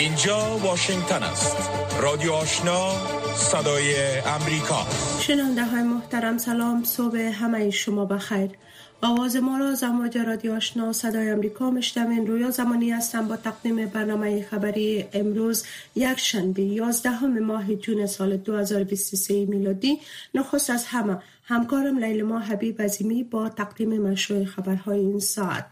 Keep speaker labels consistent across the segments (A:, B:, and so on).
A: اینجا واشنگتن است. رادیو آشنا، صدای امریکا.
B: شنونده های محترم سلام، صبح همه شما بخیر. آواز ما را از امواج رادیو آشنا صدای امریکا میشنوین. رویا زمانی هستم با تقدیم برنامه خبری امروز یک شنبه 11 ماه جون سال 2023 میلادی. نخست از همه همکارم لیلما حبیب عظیمی با تقدیم مشروع خبرهای این ساعت.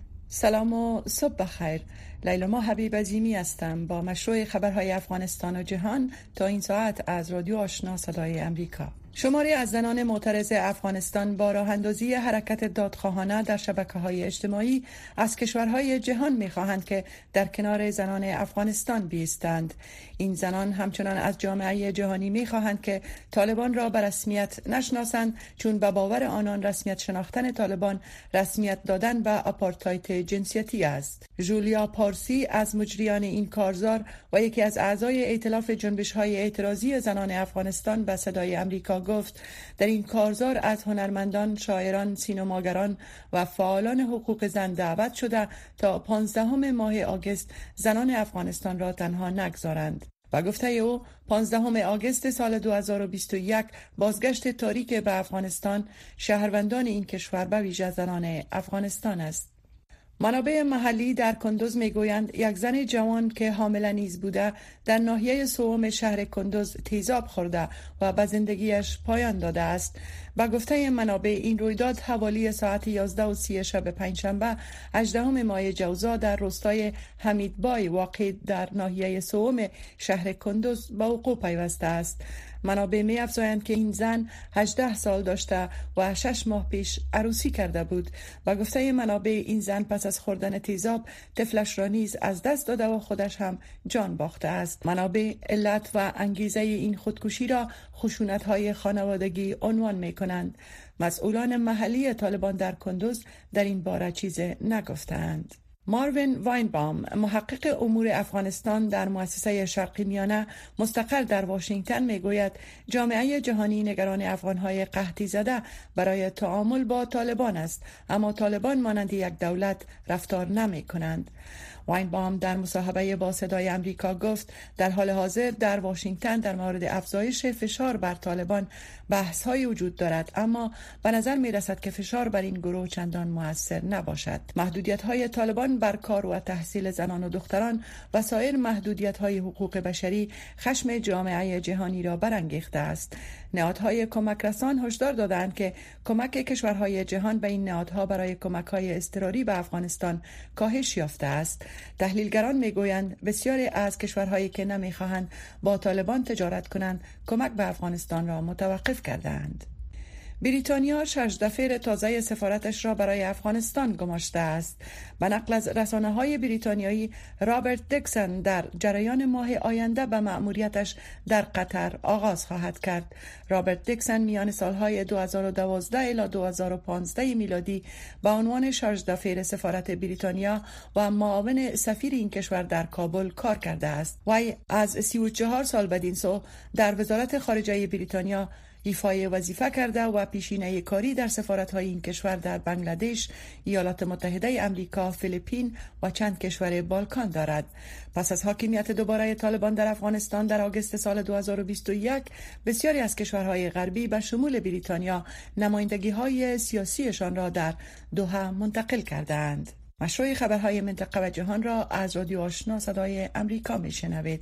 C: سلام و صبح بخیر. لیلما حبیب عظیمی هستم با مشروع خبرهای افغانستان و جهان تا این ساعت از رادیو آشنا صدای امریکا. شماری از زنان معترض افغانستان با راه اندازی حرکت دادخواهانه در شبکه‌های اجتماعی از کشورهای جهان می‌خواهند که در کنار زنان افغانستان بایستند. این زنان همچنان از جامعه جهانی می‌خواهند که طالبان را به رسمیت نشناسند، چون به باور آنان رسمیت شناختن طالبان رسمیت دادن به آپارتاید جنسیتی است. جولیا پارسی از مجریان این کارزار و یکی از اعضای ائتلاف جنبش‌های اعتراضی زنان افغانستان به صدای امریکا گفت در این کارزار از هنرمندان، شاعران، سینماگران و فعالان حقوق زن دعوت شده تا 15 ماه آگوست زنان افغانستان را تنها نگذارند. و گفته او 15 آگوست سال 2021 بازگشت تاریک به افغانستان شهروندان این کشور به ویژه زنان افغانستان است. منابع محلی در کندوز میگویند یک زن جوان که حامله نیز بوده در ناحیه سوم شهر کندوز تیزاب خورده و به زندگیش پایان داده است. با گفته منابع این رویداد حوالی ساعت 11:30 شب پنجشنبه 18 ماه جوزا در روستای حمیدبای واقع در ناحیه سوم شهر کندوز به وقوع پیوسته است. منابع می افزایند که این زن 18 سال داشته و 6 ماه پیش عروسی کرده بود. با گفته منابع این زن پس از خوردن تیزاب طفلش را نیز از دست داده و خودش هم جان باخته است. منابع علت و انگیزه این خودکشی را خشونت‌های خانوادگی عنوان می‌کنند. مسئولان محلی طالبان در کندوز در این باره چیزی نگفتند. ماروین واینبام، محقق امور افغانستان در مؤسسه شرقی میانه مستقر در واشنگتن میگوید جامعه جهانی نگران افغانهای قحطی زده برای تعامل با طالبان است، اما طالبان مانند یک دولت رفتار نمی کنند. واینبام در مصاحبه با صدای امریکا گفت در حال حاضر در واشنگتن در مورد افزایش فشار بر طالبان بحث‌های وجود دارد، اما به نظر می‌رسد که فشار بر این گروه چندان مؤثر نباشد. محدودیت‌های طالبان بر کار و تحصیل زنان و دختران و سایر محدودیت‌های حقوق بشری خشم جامعه جهانی را برانگیخته است. نهادهای کمک رسان هشدار دادند که کمک کشورهای جهان به این نهادها برای کمک‌های اضطراری به افغانستان کاهش یافته است. تحلیلگران میگویند بسیاری از کشورهایی که نمیخواهند با طالبان تجارت کنند کمک به افغانستان را متوقف کردند. بریتانیا ششدفیر تازه سفارتش را برای افغانستان گماشته است. به نقل از رسانه‌های بریتانیایی، رابرت دیکسن در جریان ماه آینده به مأموریتش در قطر آغاز خواهد کرد. رابرت دیکسن میان سالهای 2012 الی 2015 میلادی به عنوان ششدفیر سفارت بریتانیا و معاون سفیر این کشور در کابل کار کرده است. وی از 34 سال بدین سو در وزارت خارجه بریتانیا ایفای وظیفه کرده و پیشینه کاری در سفارت‌های این کشور در بنگلادش، ایالات متحده آمریکا، فیلیپین و چند کشور بالکان دارد. پس از حاکمیت دوباره طالبان در افغانستان در آگوست سال 2021 بسیاری از کشورهای غربی به شمول بریتانیا نمایندگی‌های سیاسیشان را در دوحه منتقل کردند. مشروع خبرهای منطقه و جهان را از رادیو آشنا صدای امریکا میشنوید.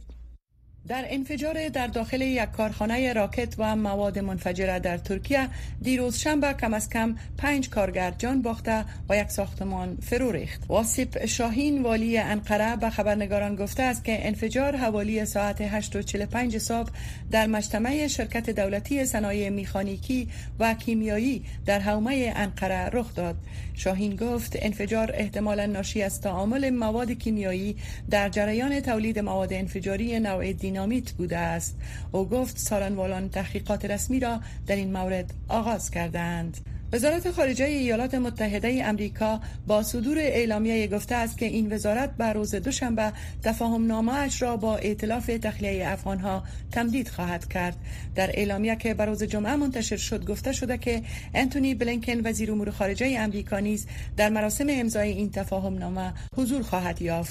C: در انفجار در داخل یک کارخانه راکت و مواد منفجره در ترکیه دیروز شنبه کم از کم 5 کارگر جان باخته و یک ساختمان فرو ریخت. واصف شاهین والی انقره به خبرنگاران گفته است که انفجار حوالی ساعت 8:45 صبح در مجتمع شرکت دولتی صنایع مکانیکی و کیمیایی در حومه انقره رخ داد. شاهین گفت انفجار احتمالاً ناشی از تعامل مواد کیمیایی در جریان تولید مواد انفجاری نوع دینامیت بوده است. او گفت سارنوالان تحقیقات رسمی را در این مورد آغاز کردند. وزارت خارجه ایالات متحده آمریکا با صدور اعلامیه گفته است که این وزارت بر روز دوشنبه تفاهم‌نامه‌اش را با ائتلاف تخلیه افغان‌ها تمدید خواهد کرد. در اعلامیه که بر روز جمعه منتشر شد گفته شده که انتونی بلینکن وزیر امور خارجه آمریکا نیز در مراسم امضای این تفاهم‌نامه حضور خواهد یافت.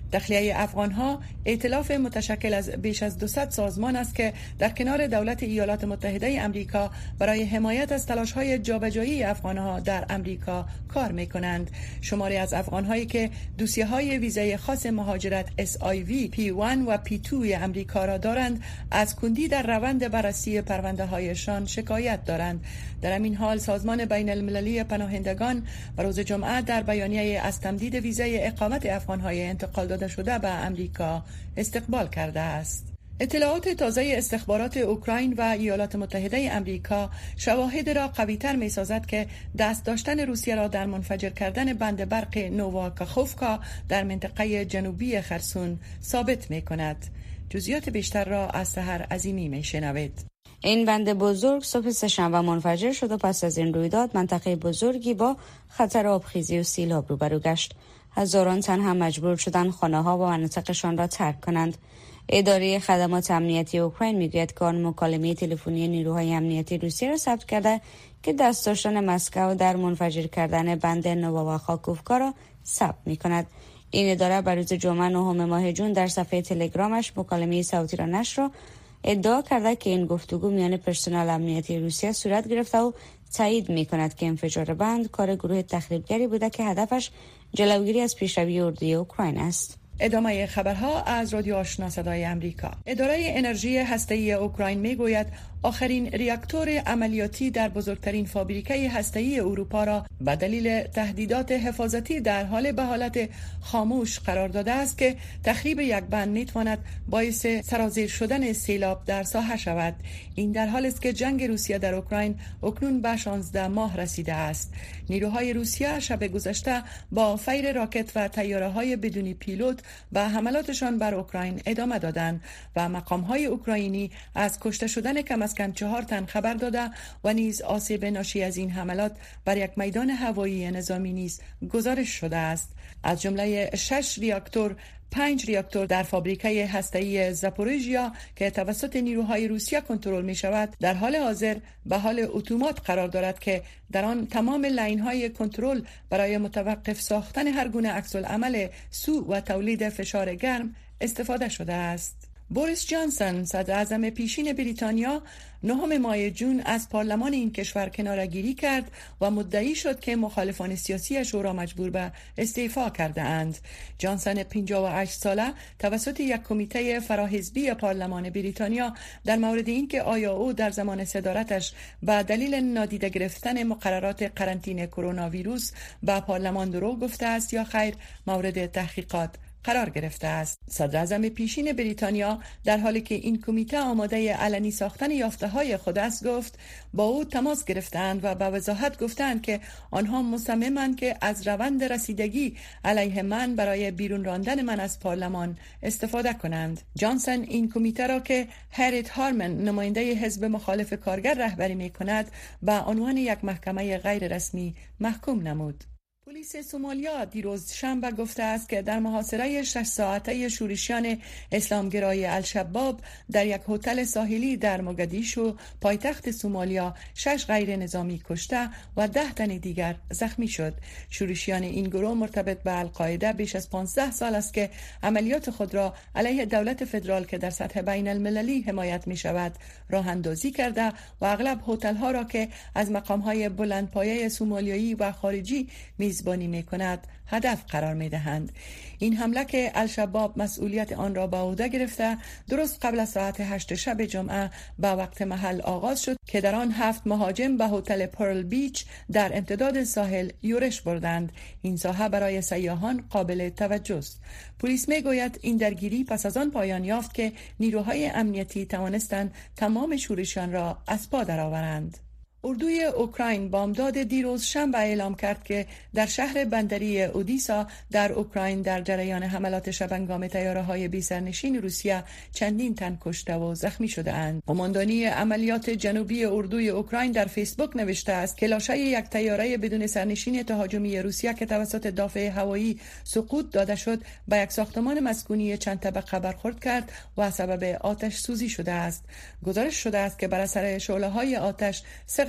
C: تخلیه افغان‌ها ائتلاف متشکل از بیش از 200 سازمان است که در کنار دولت ایالات متحده آمریکا برای حمایت از تلاش‌های جابجایی افغان‌ها در آمریکا کار می‌کنند. شماری از افغان‌هایی که دوسیه‌های ویزای خاص مهاجرت SIV P1 و P2 آمریکا را دارند، از کندی در روند بررسی پرونده‌هایشان شکایت دارند. در همین حال سازمان بین المللی پناهندگان روز جمعه در بیانیه از تمدید ویزای اقامت افغان‌های انتقال داده شده به آمریکا استقبال کرده است. اطلاعات تازه استخبارات اوکراین و ایالات متحده آمریکا شواهد را قوی‌تر می‌سازد که دست داشتن روسیه را در منفجر کردن بند برق نوواکاخوفکا در منطقه جنوبی خرسون ثابت می‌کند. جزئیات بیشتر را از سحر عظیمی می‌شنوید.
D: این بند بزرگ صبح سه‌شنبه منفجر شد و پس از این رویداد منطقه بزرگی با خطر آبخیزی و سیلاب روبرو گشت. هزاران تن هم مجبور شدند خانه‌ها و مناطقشان را ترک کنند. اداره خدمات امنیتی اوکراین میگوید که آن مکالمه تلفنی نیروهای امنیتی روسیه را ثبت کرده که دست داشتن مسکو در منفجر کردن بند نوواکاخوفکا را ثبت می‌کند. این اداره بر روز جمعه 9 ماه جون در صفحه تلگرامش مکالمه صوتی را نشر ادعا کرده که این گفتگو میان پرسنل امنیتی روسیه صورت گرفته و تایید می‌کند که انفجار بند کار گروه تخریبگری بوده که هدفش جلوگیری از پیشروی اردوی اوکراین است.
C: ادامه خبرها از رادیو آشنا صدای آمریکا. اداره انرژی هسته‌ای اوکراین میگوید آخرین ریاکتور عملیاتی در بزرگترین فابریکه هسته‌ای اروپا را به دلیل تهدیدات حفاظتی در حال به حالت خاموش قرار داده است که تخریب یک بند میتواند باعث سرازیر شدن سیلاب در ساحه شود. این در حالی است که جنگ روسیه در اوکراین اکنون به 16 ماه رسیده است. نیروهای روسیه شب گذشته با فیر راکت و طیاره‌های بدون پیلوت به حملاتشان بر اوکراین ادامه دادند و مقام‌های اوکراینی از کشته شدن کم از کم 4 تن خبر داده و نیز آسیب ناشی از این حملات بر یک میدان هوایی نظامی نیز گزارش شده است. از جمله 6 ریاکتور 5 ریاکتور در فابریکه هسته‌ای زاپوریژیا که توسط نیروهای روسیه کنترل می شود در حال حاضر به حال اتومات قرار دارد که در آن تمام لاین‌های کنترل برای متوقف ساختن هر گونه عکس‌العمل سوء و تولید فشار گرم استفاده شده است. بوریس جانسون صدر اعظم پیشین بریتانیا 9 ماه جون از پارلمان این کشور کناره‌گیری کرد و مدعی شد که مخالفان سیاسیش او را مجبور به استعفا کرده اند. جانسون 58 ساله توسط یک کمیته فراحزبی پارلمان بریتانیا در مورد اینکه آیا او در زمان صدارتش به دلیل نادیده گرفتن مقررات قرنطینه کرونا ویروس به پارلمان دروغ گفته است یا خیر مورد تحقیقات قرار گرفته است. صدر اعظم پیشین بریتانیا در حالی که این کمیته آماده علنی ساختن یافته‌های خود است گفت با او تماس گرفتند و به وضاحت گفتند که آنها مصممند که از روند رسیدگی علیه من برای بیرون راندن من از پارلمان استفاده کنند. جانسون این کمیته را که هریت هارمن نماینده حزب مخالف کارگر رهبری می‌کند به عنوان یک محکمه غیر رسمی محکوم نمود. پلیس سومالیا دیروز شنبه گفته است که در محاصره 6 ساعته شورشیان اسلامگرای الشباب در یک هتل ساحلی در موگادیشو پایتخت سومالیا 6 غیر نظامی کشته و 10 تن دیگر زخمی شد. شورشیان این گروه مرتبط به القاعده بیش از 15 سال است که عملیات خود را علیه دولت فدرال که در سطح بین المللی حمایت می شود راه اندازی کرده و اغلب هتل ها را که از مقام های بلندپایه سومالیایی و خارجی میزبانی می کند هدف قرار می دهند. این حمله که الشباب مسئولیت آن را به عهده گرفته درست قبل از ساعت 8 شب جمعه به وقت محل آغاز شد که در آن 7 مهاجم به هتل پرل بیچ در امتداد ساحل یورش بردند. این ساحه برای سیاحان قابل توجه است. پلیس می گوید این درگیری پس از آن پایان یافت که نیروهای امنیتی توانستند تمام شورشیان را از پا درآورند. اردوی اوکراین بامداد دیروز شنبه اعلام کرد که در شهر بندری اودیسا در اوکراین در جریان حملات شبانگام طیاره‌های بی‌سرنشین روسیه چندین تن کشته و زخمی شده اند. قماندانی عملیات جنوبی اردوی اوکراین در فیسبوک نوشته است که لاشه یک طیاره بدون سرنشین تهاجمی روسیه که توسط دافع هوایی سقوط داده شد به یک ساختمان مسکونی چند طبقه برخورد کرد و سبب آتش سوزی شده است. گزارش شده است که بر اثر شعله‌های آتش 3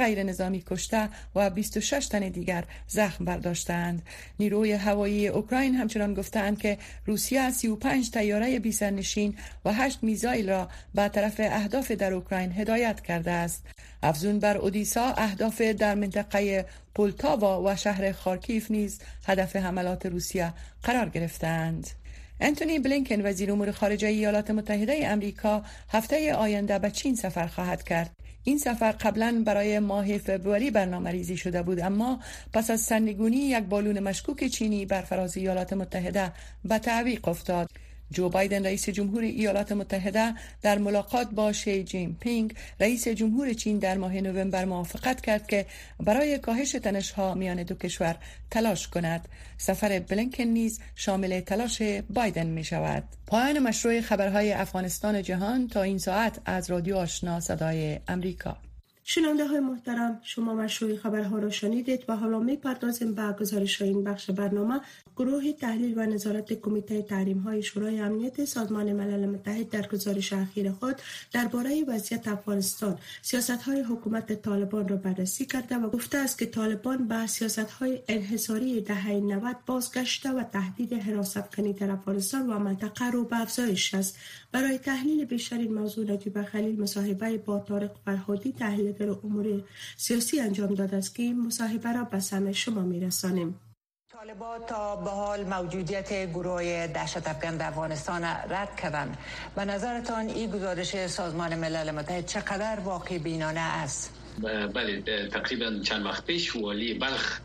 C: غیر نظامی کشته و 26 تن دیگر زخم برداشتند. نیروی هوایی اوکراین همچنان گفتند که روسیه 35 طیاره بی‌سرنشین و 8 میزایل را به طرف اهداف در اوکراین هدایت کرده است. افزون بر اودیسا، اهداف در منطقه پولتاوا و شهر خارکیف نیز هدف حملات روسیه قرار گرفتند. انتونی بلینکن وزیر امور خارجه ایالات متحده آمریکا هفته آینده به چین سفر خواهد کرد. این سفر قبلا برای ماه فوریه برنامه‌ریزی شده بود، اما پس از سرنگونی یک بالون مشکوک چینی بر فراز ایالات متحده به تعویق افتاد. جو بایدن رئیس جمهور ایالات متحده در ملاقات با شی جین پینگ رئیس جمهور چین در ماه نوامبر موافقت کرد که برای کاهش تنش‌ها میان دو کشور تلاش کند. سفر بلینکن نیز شامل تلاش بایدن می شود. پایان مشروع خبرهای افغانستان و جهان تا این ساعت از رادیو آشنا صدای امریکا.
B: شنونده های محترم، شما مشروع خبرها را شنیدید و حالا می پردازیم به گزارش این بخش برنامه. گروه تحلیل و نظارت کمیته تحریم های شورای امنیت سازمان ملل متحد در گزارش اخیر خود درباره وضعیت افغانستان سیاست های حکومت طالبان را بررسی کرده و گفته است که طالبان به سیاست های انحصاری دهه 90 بازگشته و تهدید حراس افکنی در افغانستان و منطقه رو به افزایش است. برای تحلیل بیشتر این موضوع نجیب خلیل مصاحبه با طارق فرهادی تحلیلگر امور سیاسی انجام داده است که این مصاحبه را به سمع شما می‌رسانیم.
E: طالبان تا به حال موجودیت گروه دهشت افکن در افغانستان رد کردند. به نظرتان این گزارش سازمان ملل متحد چقدر واقع بینانه است؟
F: بله، تقریبا چند وقت پیش والی بلخ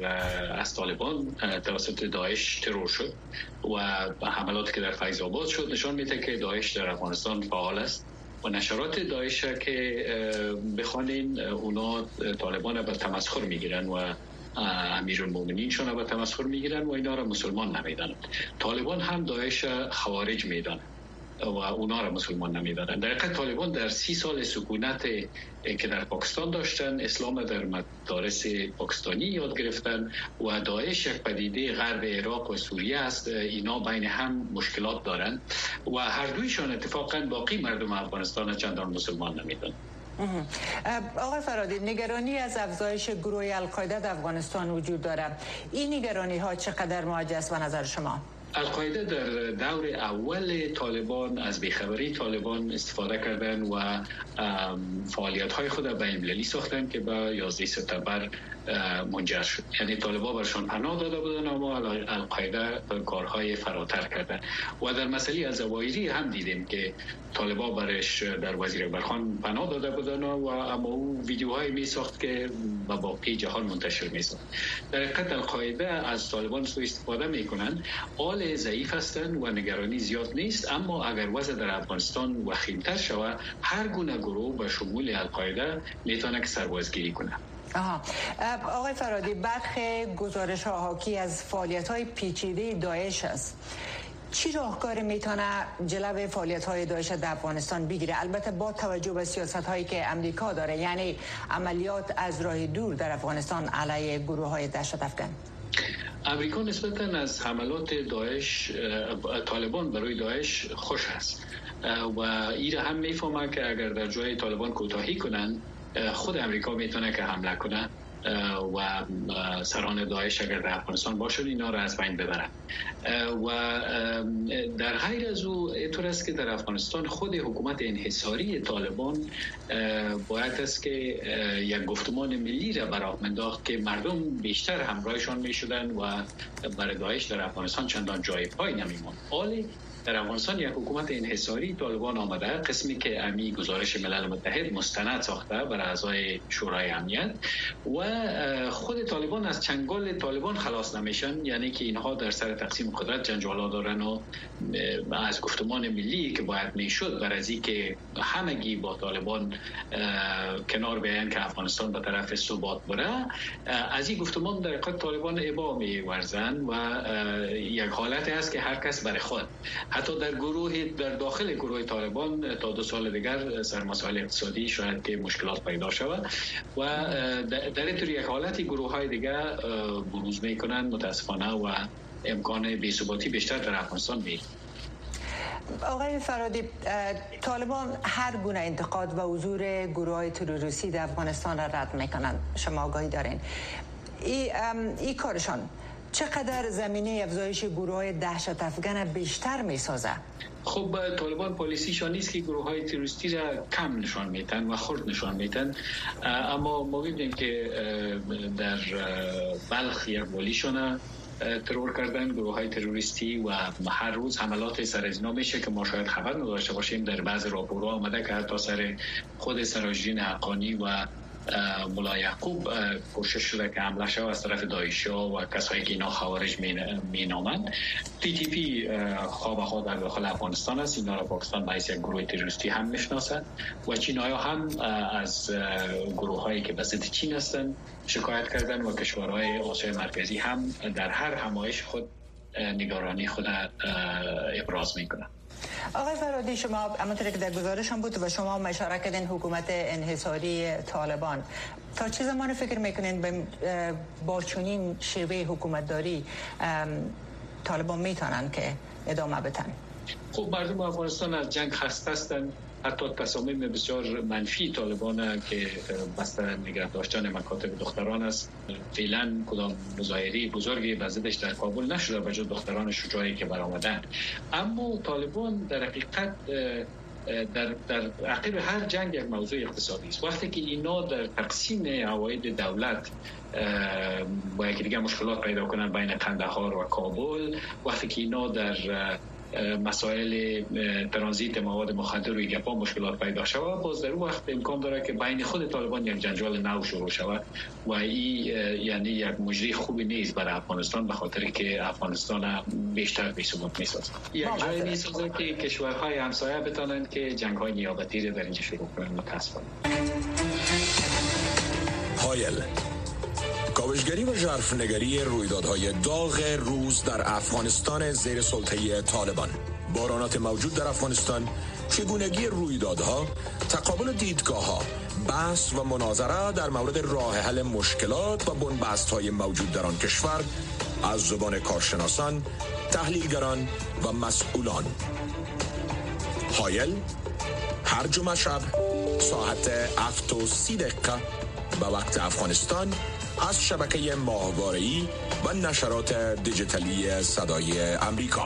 F: از طالبان توسط داعش ترور شد و حملاتی که در فیض آباد شد نشان میده که داعش در افغانستان فعال است و نشرات داعش که بخوانین اونا طالبان به تمسخر میگیرن و امیرالمومنین شون به تمسخر میگیرن و اینا را مسلمان نمیدانند. طالبان هم داعش خوارج میدانند و اونا را مسلمان نمیدانند. در حقیقت طالبان در 30 سال سکونت که در پاکستان داشتن اسلام در مدارس پاکستانی یاد گرفتن و داعش یک پدیده غرب عراق و سوریه است. اینا بین هم مشکلات دارند و هر دویشان اتفاقا باقی مردم افغانستان چندان مسلمان نمیدانند.
E: آقای فرهادی، نگرانی از افزایش گروه القاعده در افغانستان وجود دارد. این نگرانی ها چقدر موجه است به نظر شما؟
F: القاعده در دور اول طالبان از بیخبری طالبان استفاده کردن و فعالیت‌های خود را بین‌المللی ساختن که به 11 سپتامبر منجر شد. یعنی طالبان برشان پناه داده بودن اما القاعده کارهای فراتر کردن و در مسئله الزوایری هم دیدیم که طالبان برش در وزیر اکبرخان پناه داده بودن و اما او ویدیوهای می ساخت که به باقی جهان منتشر می ساخت. در حقیقت القاعده از طالبان سوء استفاده می کنند. آل ضعیف هستند و نگرانی زیاد نیست، اما اگر وضع در افغانستان وخیم‌تر شود هر گونه گروه به شمول القاعده میتونه که سربازگیری کنه.
E: آقای فرهادی، برخی گزارش‌ها حاکی از فعالیت‌های پیچیده داعش است. چی راهکاری میتونه جلوی فعالیت‌های داعش در افغانستان بگیره، البته با توجه به سیاست‌هایی که امریکا داره، یعنی عملیات از راه دور در افغانستان علیه گروه‌های دهشت افکن؟
F: امریکا نسبتاً از حملات داعش طالبان برای داعش خوش است و این هم میفهمه که اگر در جای طالبان کوتاهی کنن خود امریکا میتونه که حمله کنه و سران داعش اگر در افغانستان باشن اینا را از بین ببرن و در غیر از او اینطور است که در افغانستان خود حکومت انحصاری طالبان باید است که یک گفتمان ملی را برای انداخت که مردم بیشتر همراهشان می شدن و برای داعش در افغانستان چندان جای پای نمیماند. حالی در افغانستان یک حکومت انحصاری طالبان آمده، قسمی که امی گزارش ملل متحد مستند ساخته برای اعضای شورای امنیت و خود طالبان از چنگال طالبان خلاص نمیشن، یعنی که اینها در سر تقسیم قدرت جنجالا دارن و از گفتمان ملی که باید میشد برای از اینکه همگی با طالبان کنار بیان که افغانستان به طرف ثبات بره، از این گفتمان در حقیقت طالبان ابا می‌ورزن و یک حالت است که هر کس برای خود، حتی در داخل گروه طالبان تا 2 سال دیگر سر مسائل اقتصادی شاید که مشکلات پیدا شود و در این طور یک حالتی گروه های دیگر بروز میکنند متاسفانه و امکان بی‌ثباتی بیشتر در افغانستان میگیرد.
E: آقای فرادی، طالبان هر گونه انتقاد و حضور گروه‌های تروریستی در افغانستان را رد میکنند. شما آگاهی دارین این کارشان چقدر زمینه افزایش گروه‌های دهشت افغان بیشتر میسازه؟
F: خب طالبان پالیسیشان نیست که گروه‌های تروریستی را کم نشان میدن و خرد نشان میدن، اما ما می‌بینیم که در بلخ یک والیشان ترور کردن گروه‌های تروریستی و هر روز حملات سر از اینا میشه که ما شاید خبر نداشته باشیم. در بعض راپورها آمده که حتی سر خود سراجدین حقانی و ملا یعقوب کوشش شده که حمله شود از طرف داعشی‌ها و کسایی که اینا خوارج مینامند. TTP خوابها در داخل افغانستان است، اینا را پاکستان به یک گروه تروریستی هم میشناسند و چینای‌ها هم از گروه‌هایی که به ضد چین هستند شکایت کردن و کشورهای آسیای مرکزی هم در هر همایش خود نگرانی خود ابراز میکنند.
E: آقای فرادی، شما همونطور که در گزارش هم بود و شما هم اشاره کردین حکومت انحصاری طالبان، تا چه زمان فکر میکنین با چنین شیوه حکومتداری طالبان میتونن که ادامه بدن؟
F: خب مردم افغانستان از جنگ خسته هستند. حتی تصامیم بسیار منفی طالبان که بسته نگه داشتن مکاتب دختران است، فعلا کدام مظاهره بزرگی به ضدش در کابل نشده به جز دختران شجاعی که برآمدند. اما طالبان در حقیقت در عقب هر جنگ یک موضوع اقتصادی است. وقتی که اینا در تقسیم عواید دولت با یکی دیگه مشکلات پیدا کنن بین قندهار و کابل، وقتی که اینا در مسائل ترانزیت مواد مخدر و گپا مشکلات پیدا شود، باز در اون وقت امکان داره که بین خود طالبان یک جنجال نو شروع شود و این یعنی یک مجری خوبی نیست برای افغانستان، به خاطر که افغانستان بیشتر بی‌ثبات می‌سازه. یک جایی می‌سازه که کشورهای همسایه بتونن که جنگ‌های نیابتی را در اینجا شروع کنن. متأسفانه
A: هایل کاوشگری و ژرفنگری رویدادهای داغ روز در افغانستان زیر سلطه طالبان، بحرانات موجود در افغانستان، چگونگی رویدادها، تقابل دیدگاه‌ها، بحث و مناظره در مورد راه حل مشکلات و بنبست‌های موجود در آن کشور از زبان کارشناسان، تحلیلگران و مسئولان. هایل هر جمعه شب ساعت 7:30 به وقت افغانستان از شبکه ماهواره‌ای و نشرات دیجیتالی صدای امریکا.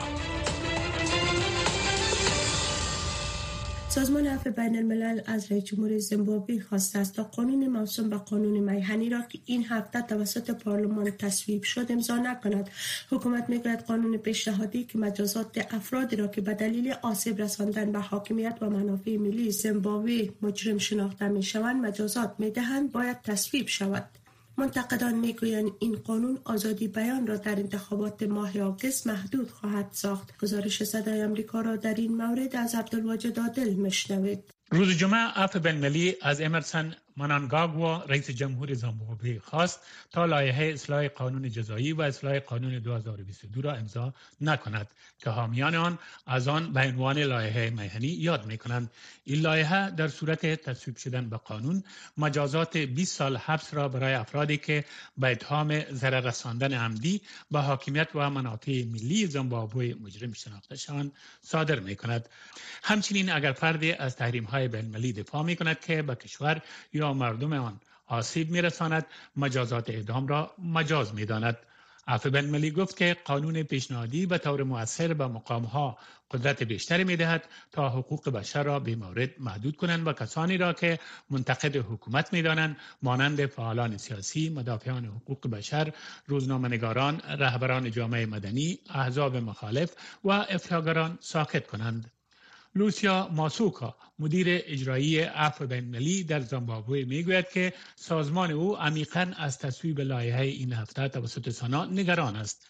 B: سازمان عفو بین الملل از رئیس جمهور زیمبابوه خواسته است تا قانون موسوم به قانون میهنی را که این هفته توسط پارلمان تصویب شد امضا نکند. حکومت میگوید قانون پیشنهادی که مجازات افرادی را که به دلیل آسیب رساندن به حاکمیت و منافع ملی زیمبابوه مجرم شناخته میشوند مجازات میدهند باید تصویب شود. منتقدان میگویند این قانون آزادی بیان را در انتخابات ماه آگوست محدود خواهد ساخت. گزارش صدای آمریکا را در این مورد از عبدالواجد عادل میشنوید.
G: روز جمعه عفو بین‌المللی از امرسون منانگاگوا رئیس جمهور زیمبابوه خواست تا لایحه اصلاح قانون جزایی و اصلاح قانون 2022 را امضا نکند که حامیان آن از آن به عنوان لایحه میهنی یاد می‌کنند. این لایحه در صورت تصویب شدن به قانون مجازات 20 سال حبس را برای افرادی که به اتهام ضرر رساندن عمدی به حاکمیت و منافع ملی زیمبابوه مجرم شناخته شوند صادر می‌کند. همچنین اگر فردی از تحریم‌های بین‌المللی دفاع می‌کند که به کشور یا مردم آن آسیب می‌رساند مجازات اعدام را مجاز می‌داند. عفو بین‌المللی گفت که قانون پیشنهادی به طور مؤثر به مقام‌ها قدرت بیشتری می‌دهد تا حقوق بشر را به مورد محدود کنند و کسانی را که منتقد حکومت می‌دانند مانند فعالان سیاسی، مدافعان حقوق بشر، روزنامه‌نگاران، رهبران جامعه مدنی، احزاب مخالف و افراطگران ساکت کنند. لوسیا ماسوکا مدیر اجرایی عفو بین‌المللی در زیمبابوه میگوید که سازمان او عمیقاً از تصویب لایحه این هفته توسط سنا نگران است.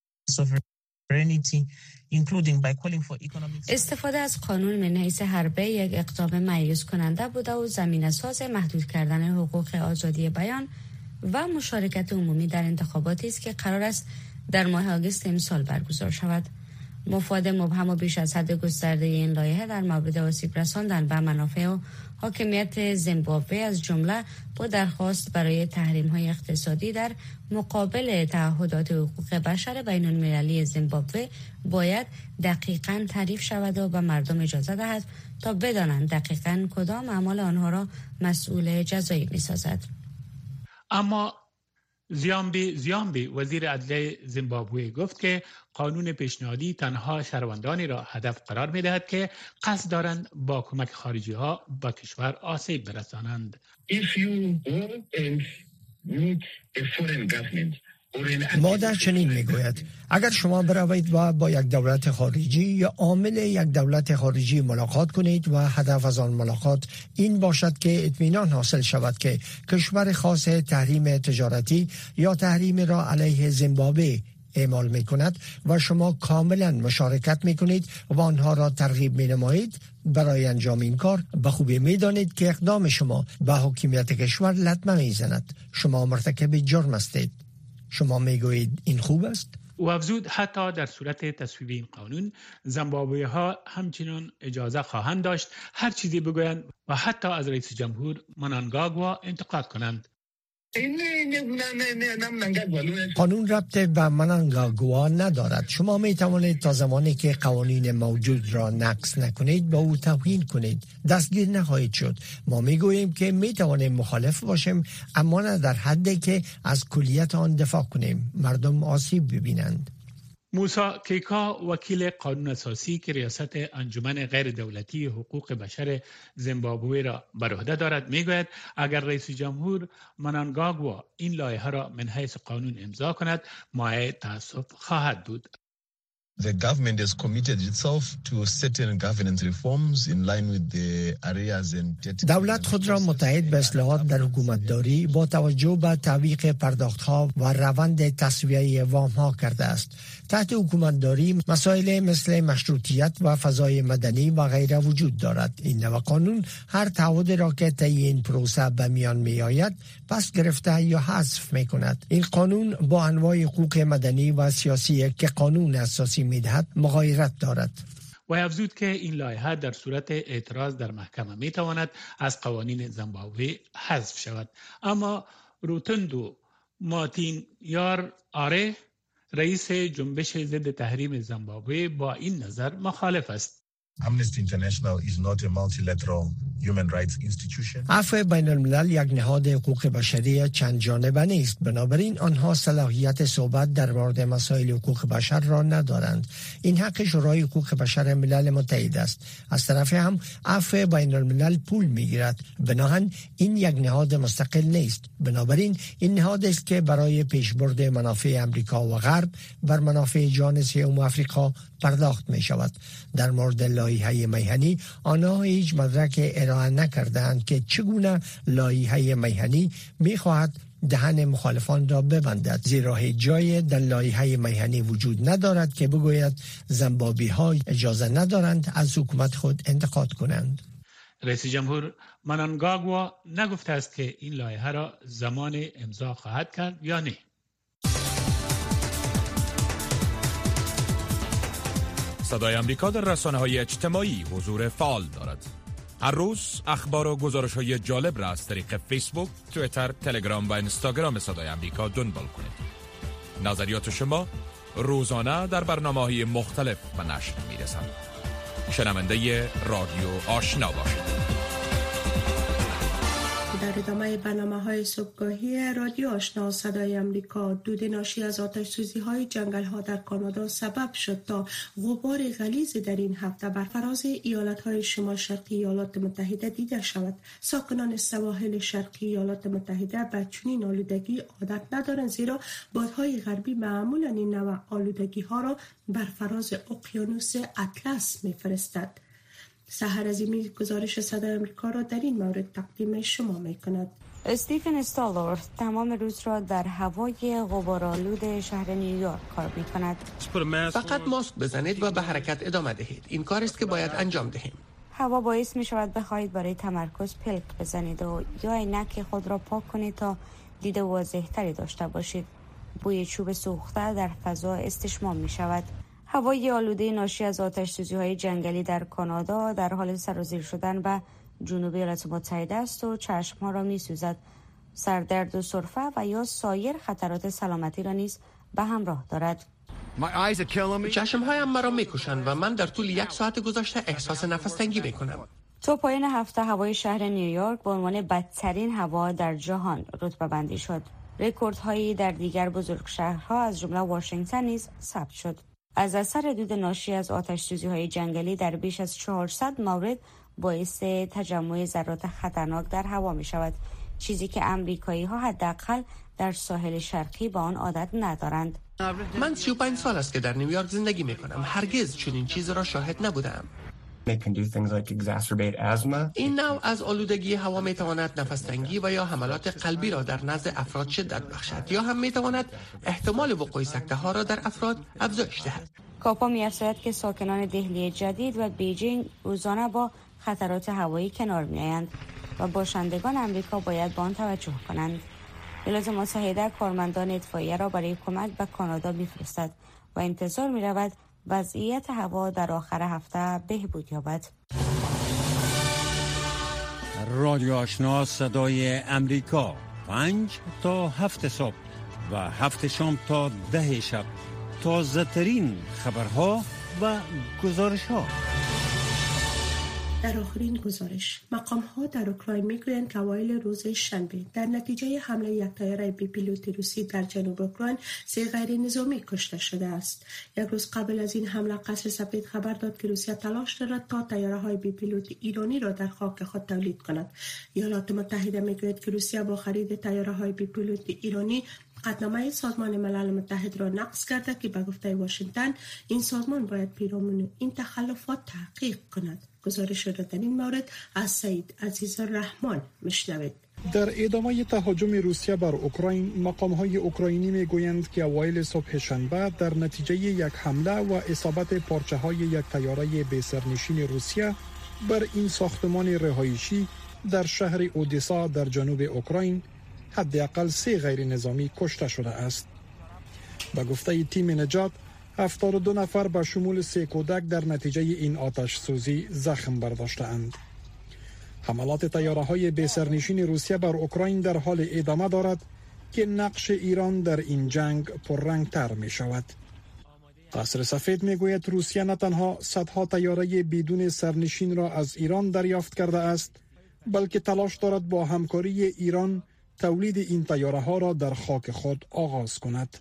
D: استفاده از قانون من حیث حربه یک اقدام مایوس کننده بوده و زمینه‌ساز محدود کردن حقوق آزادی بیان و مشارکت عمومی در انتخاباتی است که قرار است در ماه آگوست امسال برگزار شود. مفاد مبهم و بیش از حد گسترده این لایحه در مورد آسیب رساندن به منافع و حاکمیت زیمبابوه از جمله با درخواست برای تحریم‌های اقتصادی در مقابل تعهدات حقوق بشر بین‌المللی زیمبابوه باید دقیقاً تعریف شود و به مردم اجازه دهد تا بدانند دقیقاً کدام اعمال آنها را مسئول جزایی می‌سازد.
G: اما زیامبی وزیر عدلیه زیمبابوه گفت که قانون پیشنهادی تنها شهروندانی را هدف قرار می‌دهد که قصد دارند با کمک خارجی ها به کشور آسیب برسانند.
H: مادر چنین میگوید اگر شما بروید و با یک دولت خارجی یا عامل یک دولت خارجی ملاقات کنید و هدف از آن ملاقات این باشد که اطمینان حاصل شود که کشور خاص تحریم تجارتی یا تحریم را علیه زیمبابوه اعمال می کند و شما کاملا مشارکت می کنید و آنها را ترغیب می نمایید برای انجام این کار، به خوبی می دانید که اقدام شما به حاکمیت کشور لطمه می زند. شما مرتکب جرم هستید. شما می گویید این خوب است؟
G: و افزود حتی در صورت تصویب این قانون زیمبابویی ها همچنان اجازه خواهند داشت هر چیزی بگویند و حتی از رئیس جمهور منانگاگوا انتقاد کنند.
H: قانون ربط به منانگاگوا ندارد. شما می توانید تا زمانی که قوانین موجود را نقض نکنید با او توهین کنید، دستگیر نخواهید شد. ما می گوییم که می توانیم مخالف باشیم اما نه در حدی که از کلیت آن دفاع کنیم مردم آسیب ببینند.
G: موسی کیکا وکیل قانون اساسی که ریاست انجمن غیر دولتی حقوق بشر زیمبابوه را بر عهده دارد میگوید اگر رئیس جمهور منانگاگوا این لایحه را من حیث قانون امضا کند مایه تأسف خواهد بود.
I: The government has committed itself to certain governance reforms in line with the areas and
H: دولت خود را متحد به اصلاحات در حکومتداری با توجه به تعویق پرداخت‌ها و روند تسویه وام‌ها کرده است. تحت حکومتداری مسائل مثل مشروطیت و فضای مدنی و غیره وجود دارد. این نوع قانون هر تعهد را که طی این پروسه به میان میآید پس گرفته یا حذف می‌کند. این قانون با انواع حقوق مدنی و سیاسی که قانون اساسی می‌دهد مغایرت دارد.
G: و افزود که این لایحه در صورت اعتراض در محکمه میتواند از قوانین زیمبابوه حذف شود. اما روتندو مارتین یار آره رئیس جنبش ضد تحریم زیمبابوه با این نظر مخالف است.
I: Amnesty International is not a multilateral human rights institution.
H: عفو بین الملل یک نهاد حقوق بشری چند جانبه نیست، بنابراین آنها صلاحیت صحبت در مورد مسائل حقوق بشر را ندارند. این حق شورای حقوق بشر ملل متحد است. از طرف هم عفو بین الملل پول میگیرد، بنابراین این یک نهاد مستقل نیست. بنابراین این نهاد است که برای پیشبرد منافع امریکا و غرب بر منافع جان سوم آفریقا پرداخت می شود. در مورد لایحه میهنی آنها هیچ مدرک ارائه نکردند که چگونه لایحه میهنی می خواهد دهن مخالفان را ببندد، زیرا هیچ جای در لایحه میهنی وجود ندارد که بگوید زیمبابویی ها اجازه ندارند از حکومت خود انتقاد کنند.
G: رئیس جمهور منانگاگوا نگفته است که این لایحه را زمان امضا خواهد کرد یا نه.
J: صدای آمریکا در رسانه‌های اجتماعی حضور فعال دارد. هر روز اخبار و گزارش‌های جالب را از طریق فیسبوک، توییتر، تلگرام و اینستاگرام صدای آمریکا دنبال کنید. نظریات شما روزانه در برنامه‌های مختلف به نشر می‌رسند. شنونده رادیو آشنا باشید.
B: در ادامه برنامه‌های صبحگاهی رادیو آشنا صدای آمریکا، دود ناشی از آتش‌سوزی‌های جنگل‌ها در کانادا سبب شد تا غبار غلیظ در این هفته بر فراز ایالت‌های شمال شرقی ایالات متحده دیده شود. ساکنان سواحل شرقی ایالات متحده به چنین آلودگی عادت ندارند، زیرا بادهای غربی معمولاً این نوع آلودگی‌ها را بر فراز اقیانوس اطلس می‌فرستد. سحر عظیمی گزارش صدای آمریکا را در این مورد تقدیم شما می‌کند.
D: استیفن استالور تمام روز را در هوای غبارآلود شهر نیویورک کار می‌کند.
K: فقط ماسک بزنید و به حرکت ادامه دهید. این کار است که باید انجام دهیم.
D: هوا باعث می‌شود بخواهید برای تمرکز پلک بزنید و یا عینک خود را پاک کنید تا دید واضح‌تری داشته باشید. بوی چوب سوخته در فضا استشمام می‌شود. هوای آلوده ناشی از آتش‌سوزی‌های جنگلی در کانادا در حال سرازیر شدن به جنوب ایالات متحده است و چشم‌ها را می‌سوزد. سردرد و سرفه و یا سایر خطرات سلامتی را نیز به همراه دارد.
K: چشم‌هایم مرا می‌کشند و من در طول 1 ساعت گذشته احساس نفس تنگی می‌کنم.
D: تا پایان هفته هوای شهر نیویورک به عنوان بدترین هوا در جهان رتبه بندی شد. رکوردهایی در دیگر بزرگ شهرها از جمله واشنگتن نیز ثبت شد. از اثر دود ناشی از آتش‌سوزی‌های جنگلی در بیش از 400 مورد باعث تجمع ذرات خطرناک در هوا می‌شود، چیزی که آمریکایی‌ها حداقل در ساحل شرقی با آن عادت ندارند.
K: من 35 سال است که در نیویورک زندگی می‌کنم. هرگز چنین چیزی را شاهد نبودم. این نوع از آلودگی هوا می‌تواند نفس‌تنگی و یا حملات قلبی را در نزد افراد شدت بخشد یا هم می‌تواند احتمال وقوع سکته‌ها را در افراد افزایش دهد.
D: کاپا می‌افزاید که ساکنان دهلی جدید و بیجینگ روزانه با خطرات هوایی کنار می‌آیند و باشندگان آمریکا باید به آن توجه کنند. ایالات متحده کارمندان اطفائیه را برای کمک به کانادا می‌فرستد و انتظار می‌رود وضعیت هوا در آخر هفته بهبود یابد.
L: رادیو آشنا صدای امریکا 5 تا 7 صبح و 7 شام تا 10 شب. تازه ترین خبرها و گزارش ها.
B: در آخرین گزارش، مقام‌ها در اوکراین می‌گویند که اوایل روز شنبه در نتیجه حمله یک طیاره بی پیلوت روسی در جنوب اوکراین 3 غیر نظامی کشته شده است. یک روز قبل از این حمله قصر سفید خبر داد که روسیه تلاش دارد تا طیاره‌های بی پیلوت ایرانی را در خاک خود تولید کند. ایالات متحده می‌گوید که روسیه با خرید طیاره‌های بی پیلوت ایرانی قطعنامه سازمان ملل متحد را نقض کرده که به گفته واشنگتن این سازمان باید پیرامون این تخلفات تحقیق کند. گزارش را در این مورد از سید عزیزالرحمن میشنوید.
M: در ادامه تهاجم روسیه بر اوکراین، مقام‌های اوکراینی میگویند که اوایل صبح شنبه در نتیجه یک حمله و اصابت پارچه‌های یک طیاره بی‌سرنشین روسیه بر این ساختمان رهایشی در شهر اودسا در جنوب اوکراین حداقل 3 غیر نظامی کشته شده است. به گفته تیم نجات 72 نفر به شمول 3 کودک در نتیجه این آتش سوزی زخم برداشته‌اند. حملات طیاره‌های بی‌سرنشین روسیه بر اوکراین در حال ادامه دارد که نقش ایران در این جنگ پررنگ‌تر می شود. قصر سفید می گوید روسیه نه تنها صدها طیاره بدون سرنشین را از ایران دریافت کرده است، بلکه تلاش دارد با همکاری ایران تولید این طیاره ها را در خاک خود آغاز کند.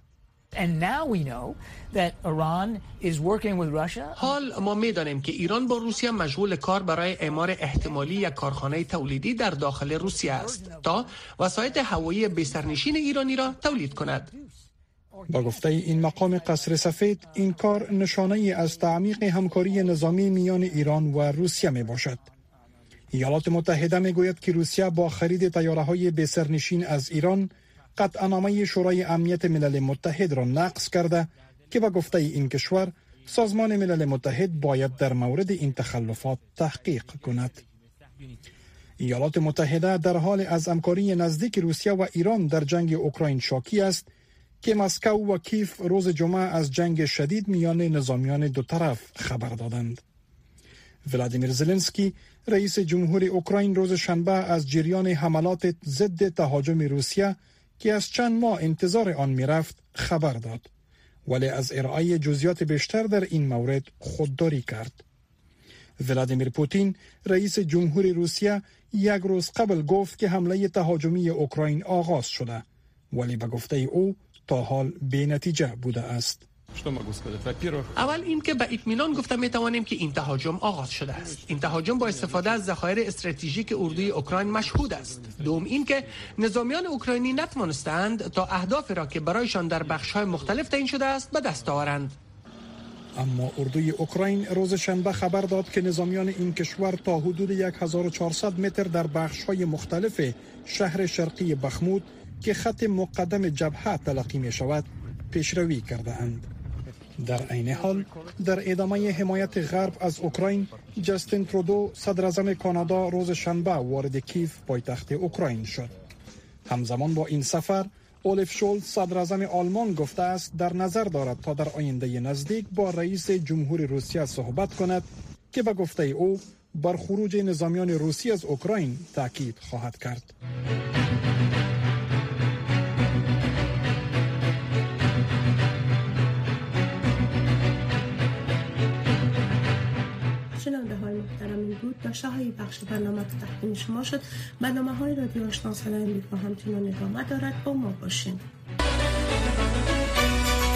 K: حال ما می‌دانیم که ایران با روسیه مشغول کار برای اعمار احتمالی یک کارخانه تولیدی در داخل روسیه است تا وسایط هوایی بی‌سرنشین ایرانی را تولید کند.
M: با گفته این مقام قصر سفید، این کار نشانه‌ای از تعمیق همکاری نظامی میان ایران و روسیه می باشد. ایالات متحده می گوید که روسیه با خرید طیاره‌های بی‌سرنشین از ایران قطعنامه شورای امنیت ملل متحد را نقض کرده که به گفته این کشور سازمان ملل متحد باید در مورد این تخلفات تحقیق کند. ایالات متحده در حال از همکاری نزدیک روسیه و ایران در جنگ اوکراین شاکی است که مسکو و کیف روز جمعه از جنگ شدید میان نظامیان دو طرف خبر دادند. ولادیمیر زلنسکی رئیس جمهور اوکراین روز شنبه از جریان حملات ضد تهاجم روسیه که از چند ماه انتظار آن میرفت خبر داد، ولی از ارائه جزئیات بیشتر در این مورد خودداری کرد. ولادیمیر پوتین رئیس جمهور روسیه یک روز قبل گفت که حمله تهاجمی اوکراین آغاز شده، ولی به گفته او تا حال بی نتیجه بوده است.
K: اول این که به اطمینان گفته میتوانیم که این تهاجم آغاز شده است. این تهاجم با استفاده از ذخایر استراتژیک اردوی اوکراین مشهود است. دوم این که نظامیان اوکراینی نتوانستند تا اهدافی را که برایشان در بخش‌های مختلف تعیین شده است به دست آورند.
M: اما اردوی اوکراین روز شنبه خبر داد که نظامیان این کشور تا حدود 1400 متر در بخش‌های مختلف شهر شرقی بخمود که خط مقدم جبهه تلقی می شود پیشروی کرده اند. در عین حال در ادامه حمایت غرب از اوکراین، جاستین ترودو صدر اعظم کانادا روز شنبه وارد کیف پایتخت اوکراین شد. همزمان با این سفر اولف شولز صدر اعظم آلمان گفته است در نظر دارد تا در آینده نزدیک با رئیس جمهور روسیه صحبت کند که به گفته او بر خروج نظامیان روسی از اوکراین تاکید خواهد کرد.
B: شنونده های محترم، این بود داشته های بخش برنامه که تقدیم شما شد. برنامه های رادیو آشنا صدای امریکا همچنان ادامه دارد. با ما باشین.